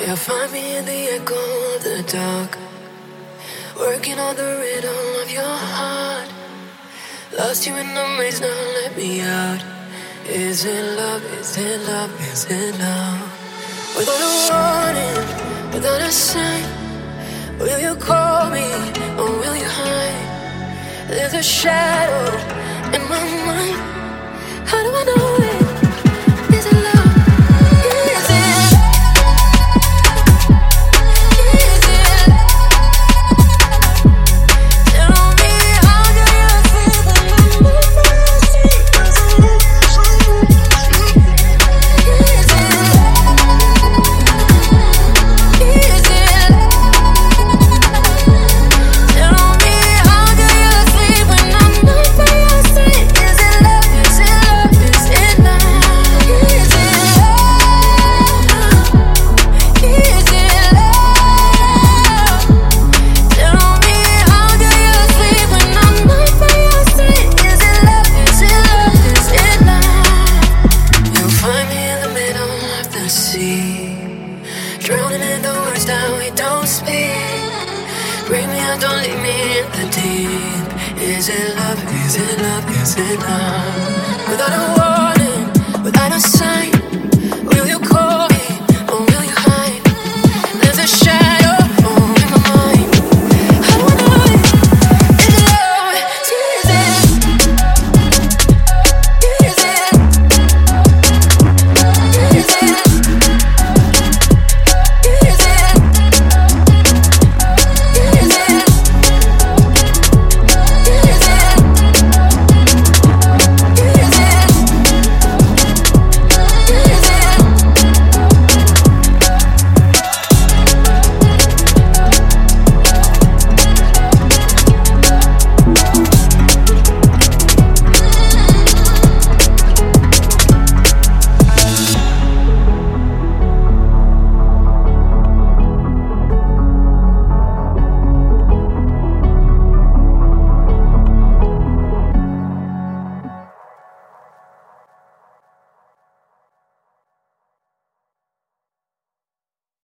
You'll find me in the echo of the dark, working on the rhythm of your heart. Lost you in the maze, now let me out. Is it love, is it love, is it love? Without a warning, without a sign, will you call me or will you hide? There's a shadow in my mind. How do I know it? Is it love? Is it? Is it? Tell me, how do you feel when I'm on my street? Is it? Is it? Tell me, how do you sleep when I'm not by your side? Is it love? Is it love? Is it love? Is it love? Is it love? Tell me, how do you sleep when I'm not by your side? Is it love? Is it love? Is it love? You'll find me in the middle of the sea, drowning in the words that we don't speak. Bring me out, don't leave me in the deep. Is it love? Is it love? Is it love? Without a